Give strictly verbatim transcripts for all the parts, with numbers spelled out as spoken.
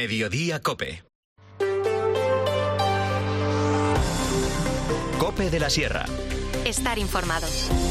Mediodía Cope. Cope de la Sierra. Estar informado.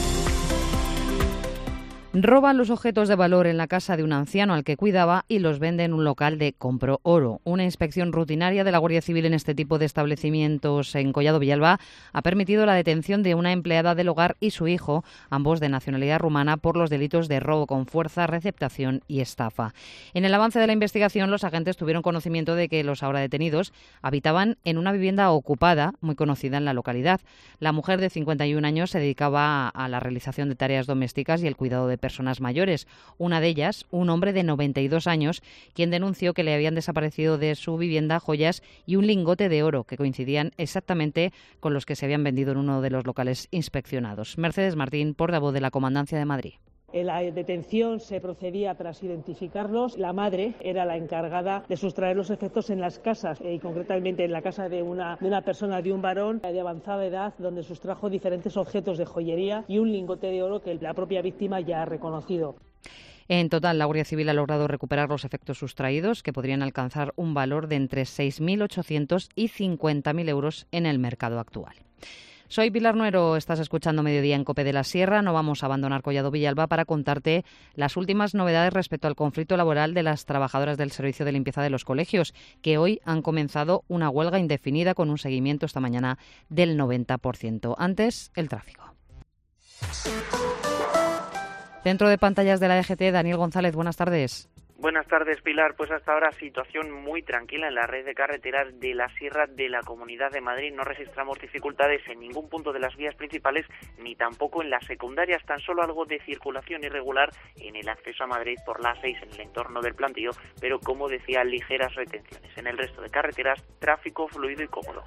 Roban los objetos de valor en la casa de un anciano al que cuidaba y los vende en un local de Compro Oro. Una inspección rutinaria de la Guardia Civil en este tipo de establecimientos en Collado Villalba ha permitido la detención de una empleada del hogar y su hijo, ambos de nacionalidad rumana, por los delitos de robo con fuerza, receptación y estafa. En el avance de la investigación, los agentes tuvieron conocimiento de que los ahora detenidos habitaban en una vivienda ocupada muy conocida en la localidad. La mujer de cincuenta y un años se dedicaba a la realización de tareas domésticas y el cuidado de personas mayores. Una de ellas, un hombre de noventa y dos años, quien denunció que le habían desaparecido de su vivienda joyas y un lingote de oro que coincidían exactamente con los que se habían vendido en uno de los locales inspeccionados. Mercedes Martín, portavoz de la Comandancia de Madrid. En la detención se procedía tras identificarlos. La madre era la encargada de sustraer los efectos en las casas, y concretamente en la casa de una, de una persona, de un varón de avanzada edad, donde sustrajo diferentes objetos de joyería y un lingote de oro que la propia víctima ya ha reconocido. En total, la Guardia Civil ha logrado recuperar los efectos sustraídos, que podrían alcanzar un valor de entre seis mil ochocientos y cincuenta mil euros en el mercado actual. Soy Pilar Nuero, estás escuchando Mediodía en Cope de la Sierra. No vamos a abandonar Collado Villalba para contarte las últimas novedades respecto al conflicto laboral de las trabajadoras del servicio de limpieza de los colegios, que hoy han comenzado una huelga indefinida con un seguimiento esta mañana del noventa por ciento. Antes, el tráfico. Centro de pantallas de la D G T, Daniel González, buenas tardes. Buenas tardes, Pilar. Pues hasta ahora situación muy tranquila en la red de carreteras de la Sierra de la Comunidad de Madrid. No registramos dificultades en ningún punto de las vías principales ni tampoco en las secundarias. Tan solo algo de circulación irregular en el acceso a Madrid por la A seis en el entorno del plantío, pero como decía, ligeras retenciones. En el resto de carreteras, tráfico fluido y cómodo.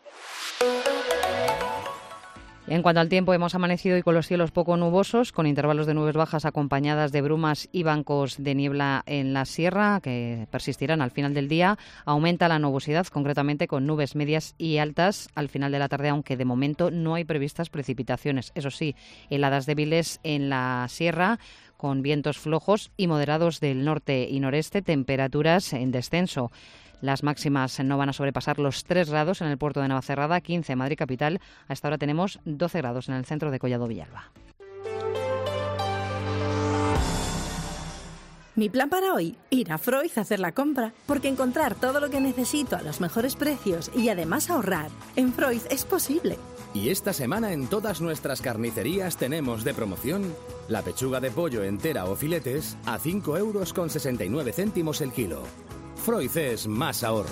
En cuanto al tiempo, hemos amanecido hoy con los cielos poco nubosos, con intervalos de nubes bajas acompañadas de brumas y bancos de niebla en la sierra, que persistirán al final del día. Aumenta la nubosidad, concretamente con nubes medias y altas al final de la tarde, aunque de momento no hay previstas precipitaciones. Eso sí, heladas débiles en la sierra, con vientos flojos y moderados del norte y noreste, temperaturas en descenso. Las máximas no van a sobrepasar los tres grados en el puerto de Navacerrada, quince en Madrid capital. A esta hora tenemos doce grados en el centro de Collado Villalba. Mi plan para hoy, ir a Freud a hacer la compra, porque encontrar todo lo que necesito a los mejores precios y además ahorrar en Freud es posible. Y esta semana en todas nuestras carnicerías tenemos de promoción la pechuga de pollo entera o filetes a cinco euros con sesenta y nueve céntimos el kilo. Freud es más ahorro.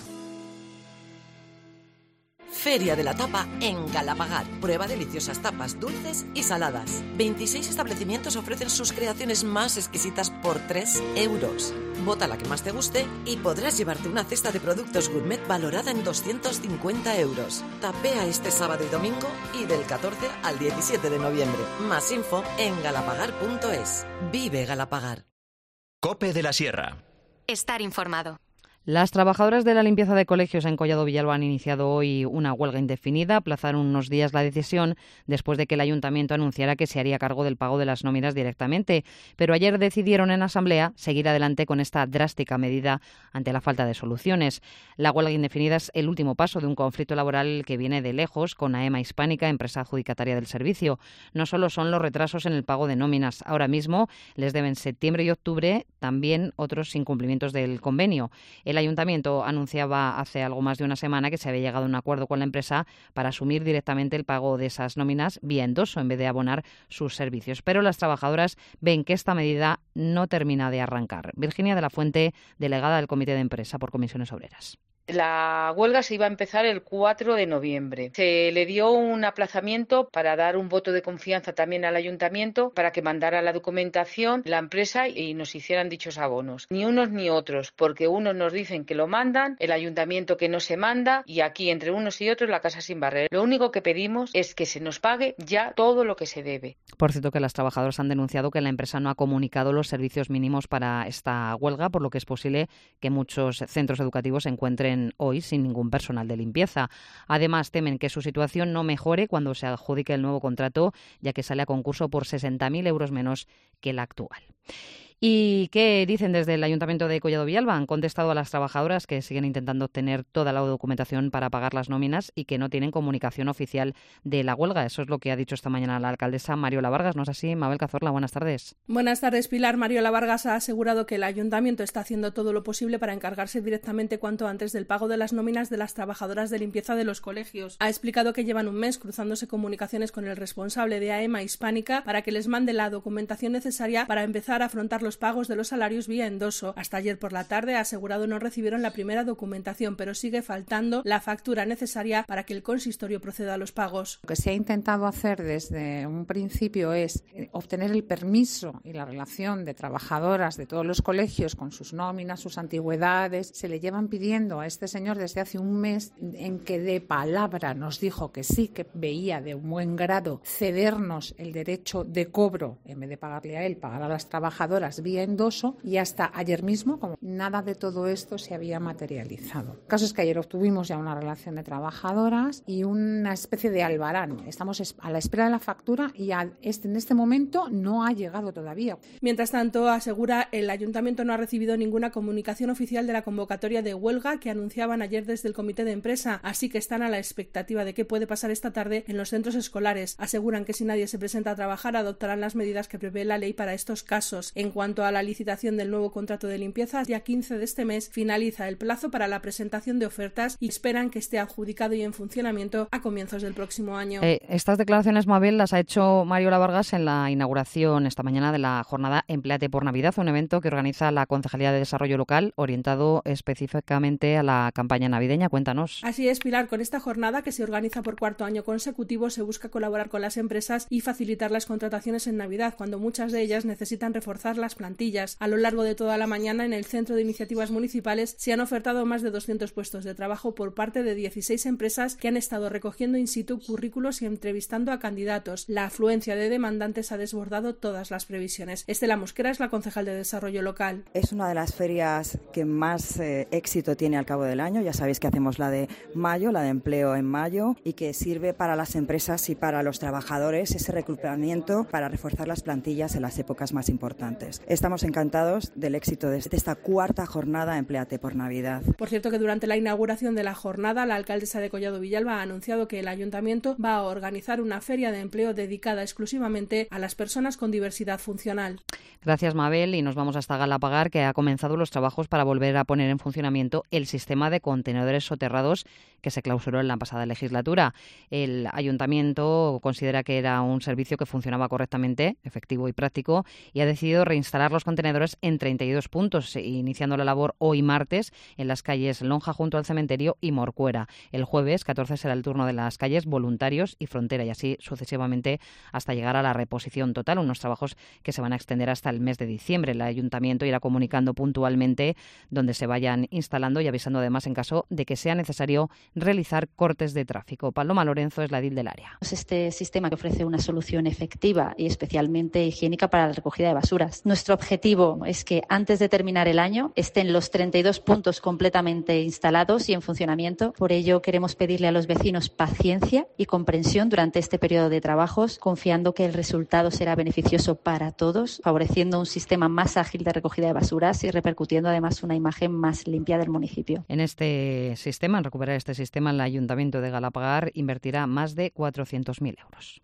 Feria de la Tapa en Galapagar. Prueba deliciosas tapas dulces y saladas. veintiséis establecimientos ofrecen sus creaciones más exquisitas por tres euros. Vota la que más te guste y podrás llevarte una cesta de productos gourmet valorada en doscientos cincuenta euros. Tapea este sábado y domingo y del catorce al diecisiete de noviembre. Más info en galapagar punto es. Vive Galapagar. Cope de la Sierra. Estar informado. Las trabajadoras de la limpieza de colegios en Collado Villalba han iniciado hoy una huelga indefinida. Aplazaron unos días la decisión después de que el ayuntamiento anunciara que se haría cargo del pago de las nóminas directamente. Pero ayer decidieron en asamblea seguir adelante con esta drástica medida ante la falta de soluciones. La huelga indefinida es el último paso de un conflicto laboral que viene de lejos con AEMA Hispánica, empresa adjudicataria del servicio. No solo son los retrasos en el pago de nóminas. Ahora mismo les deben septiembre y octubre también otros incumplimientos del convenio. El El ayuntamiento anunciaba hace algo más de una semana que se había llegado a un acuerdo con la empresa para asumir directamente el pago de esas nóminas vía endoso en vez de abonar sus servicios. Pero las trabajadoras ven que esta medida no termina de arrancar. Virginia de la Fuente, delegada del Comité de Empresa por Comisiones Obreras. La huelga se iba a empezar el cuatro de noviembre. Se le dio un aplazamiento para dar un voto de confianza también al ayuntamiento para que mandara la documentación la empresa y nos hicieran dichos abonos. Ni unos ni otros, porque unos nos dicen que lo mandan, el ayuntamiento que no se manda y aquí entre unos y otros la casa sin barrer. Lo único que pedimos es que se nos pague ya todo lo que se debe. Por cierto, que las trabajadoras han denunciado que la empresa no ha comunicado los servicios mínimos para esta huelga, por lo que es posible que muchos centros educativos se encuentren hoy sin ningún personal de limpieza. Además, temen que su situación no mejore cuando se adjudique el nuevo contrato, ya que sale a concurso por sesenta mil euros menos que el actual. ¿Y qué dicen desde el Ayuntamiento de Collado Villalba? Han contestado a las trabajadoras que siguen intentando obtener toda la documentación para pagar las nóminas y que no tienen comunicación oficial de la huelga. Eso es lo que ha dicho esta mañana la alcaldesa Mariola Vargas. ¿No es así, Mabel Cazorla? Buenas tardes. Buenas tardes, Pilar. Mariola Vargas ha asegurado que el Ayuntamiento está haciendo todo lo posible para encargarse directamente cuanto antes del pago de las nóminas de las trabajadoras de limpieza de los colegios. Ha explicado que llevan un mes cruzándose comunicaciones con el responsable de A E M A Hispánica para que les mande la documentación necesaria para empezar a afrontar los pagos de los salarios vía endoso. Hasta ayer por la tarde ha asegurado no recibieron la primera documentación, pero sigue faltando la factura necesaria para que el consistorio proceda a los pagos. Lo que se ha intentado hacer desde un principio es obtener el permiso y la relación de trabajadoras de todos los colegios con sus nóminas, sus antigüedades. Se le llevan pidiendo a este señor desde hace un mes, en que de palabra nos dijo que sí, que veía de un buen grado cedernos el derecho de cobro, en vez de pagarle a él, pagar a las trabajadoras vía endoso, y hasta ayer mismo, como nada de todo esto se había materializado. El caso es que ayer obtuvimos ya una relación de trabajadoras y una especie de albarán. Estamos a la espera de la factura y a este, en este momento no ha llegado todavía. Mientras tanto, asegura, el Ayuntamiento no ha recibido ninguna comunicación oficial de la convocatoria de huelga que anunciaban ayer desde el comité de empresa, así que están a la expectativa de qué puede pasar esta tarde en los centros escolares. Aseguran que si nadie se presenta a trabajar, adoptarán las medidas que prevé la ley para estos casos. En cuanto a la licitación del nuevo contrato de limpieza, día quince de este mes finaliza el plazo para la presentación de ofertas y esperan que esté adjudicado y en funcionamiento a comienzos del próximo año. Eh, estas declaraciones, Mabel, las ha hecho Mariola Vargas en la inauguración esta mañana de la jornada Empléate por Navidad, un evento que organiza la Concejalía de Desarrollo Local orientado específicamente a la campaña navideña. Cuéntanos. Así es, Pilar. Con esta jornada, que se organiza por cuarto año consecutivo, se busca colaborar con las empresas y facilitar las contrataciones en Navidad, cuando muchas de ellas necesitan reforzar las plantillas. A lo largo de toda la mañana, en el Centro de Iniciativas Municipales se han ofertado más de doscientos puestos de trabajo por parte de dieciséis empresas que han estado recogiendo in situ currículos y entrevistando a candidatos. La afluencia de demandantes ha desbordado todas las previsiones. Estela Mosquera es la concejal de Desarrollo Local. Es una de las ferias que más eh, éxito tiene al cabo del año. Ya sabéis que hacemos la de mayo, la de empleo en mayo, y que sirve para las empresas y para los trabajadores ese reclutamiento para reforzar las plantillas en las épocas más importantes. Estamos encantados del éxito de esta cuarta jornada Empléate por Navidad. Por cierto, que durante la inauguración de la jornada, la alcaldesa de Collado Villalba ha anunciado que el Ayuntamiento va a organizar una feria de empleo dedicada exclusivamente a las personas con diversidad funcional. Gracias, Mabel, y nos vamos hasta Galapagar, que ha comenzado los trabajos para volver a poner en funcionamiento el sistema de contenedores soterrados que se clausuró en la pasada legislatura. El Ayuntamiento considera que era un servicio que funcionaba correctamente, efectivo y práctico, y ha decidido reinstalar los contenedores en treinta y dos puntos, iniciando la labor hoy martes en las calles Lonja junto al cementerio y Morcuera. El jueves catorce será el turno de las calles Voluntarios y Frontera, y así sucesivamente hasta llegar a la reposición total, unos trabajos que se van a extender hasta el mes de diciembre. El Ayuntamiento irá comunicando puntualmente donde se vayan instalando y avisando además en caso de que sea necesario realizar cortes de tráfico. Paloma Lorenzo es la edil del área. Este sistema que ofrece una solución efectiva y especialmente higiénica para la recogida de basuras. Nuestro objetivo es que antes de terminar el año estén los treinta y dos puntos completamente instalados y en funcionamiento. Por ello queremos pedirle a los vecinos paciencia y comprensión durante este periodo de trabajos, confiando que el resultado será beneficioso para todos, favoreciendo un sistema más ágil de recogida de basuras y repercutiendo además una imagen más limpia del municipio. En este sistema, en recuperar este sistema, el Ayuntamiento de Galapagar invertirá más de cuatrocientos mil euros.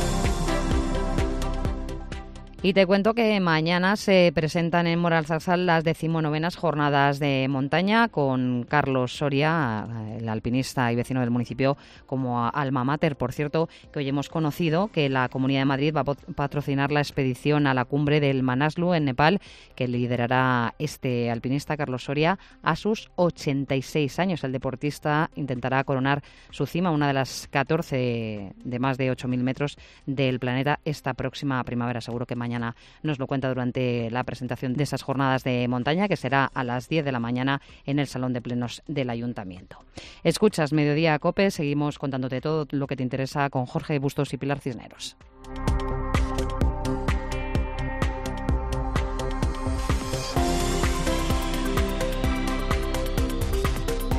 Y te cuento que mañana se presentan en Moralzarzal las decimonovenas jornadas de montaña, con Carlos Soria, el alpinista y vecino del municipio, como alma mater. Por cierto, que hoy hemos conocido que la Comunidad de Madrid va a patrocinar la expedición a la cumbre del Manaslu en Nepal, que liderará este alpinista, Carlos Soria, a sus ochenta y seis años. El deportista intentará coronar su cima, una de las catorce de más de ocho mil metros del planeta, esta próxima primavera. Seguro que mañana nos lo cuenta durante la presentación de esas jornadas de montaña, que será a las diez de la mañana en el Salón de Plenos del Ayuntamiento. Escuchas Mediodía Cope, seguimos contándote todo lo que te interesa con Jorge Bustos y Pilar Cisneros.